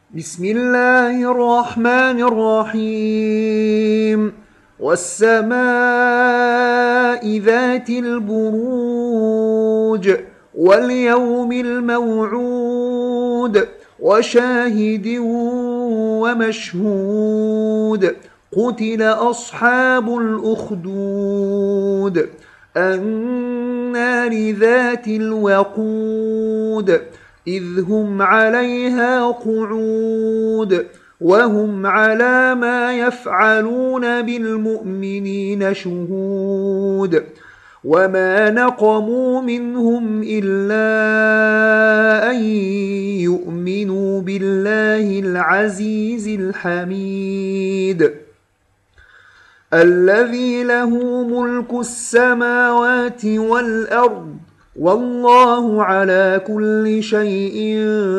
بسم الله الرحمن الرحيم. والسماء ذات البروج واليوم الموعود وشاهد ومشهود. قتل أصحاب الأخدود النار ذات الوقود إذ هم عليها قعود وهم على ما يفعلون بالمؤمنين شهود. وما نقموا منهم إلا أن يؤمنوا بالله العزيز الحميد الذي له ملك السماوات والأرض والله على كل شيء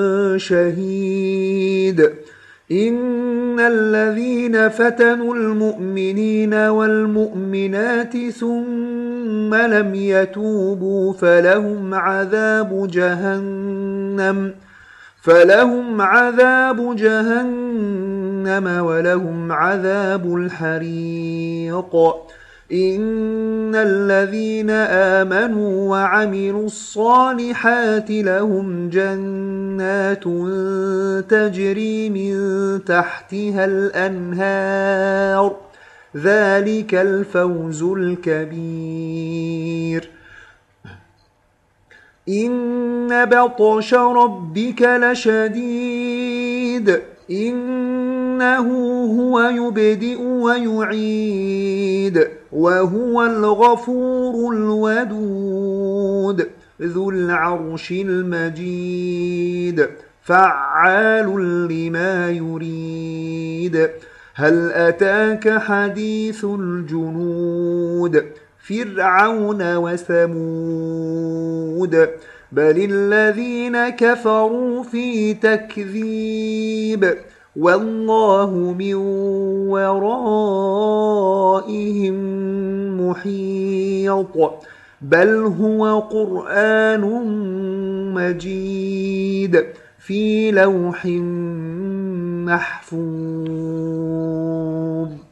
شهيد. إن الذين فتنوا المؤمنين والمؤمنات ثم لم يتوبوا فلهم عذاب جهنم ولهم عذاب الحريق. إن الذين آمنوا وعملوا الصالحات لهم جنات تجري من تحتها الأنهار ذلك الفوز الكبير. إن بطش ربك لشديد إنه هو يبدئ ويعيد وهو الغفور الودود ذو العرش المجيد فعال لما يريد. هل أتاك حديث الجنود فرعون وثمود بل الذين كفروا في تكذيب والله من ورائهم محيط بل هو قرآن مجيد في لوح محفوظ.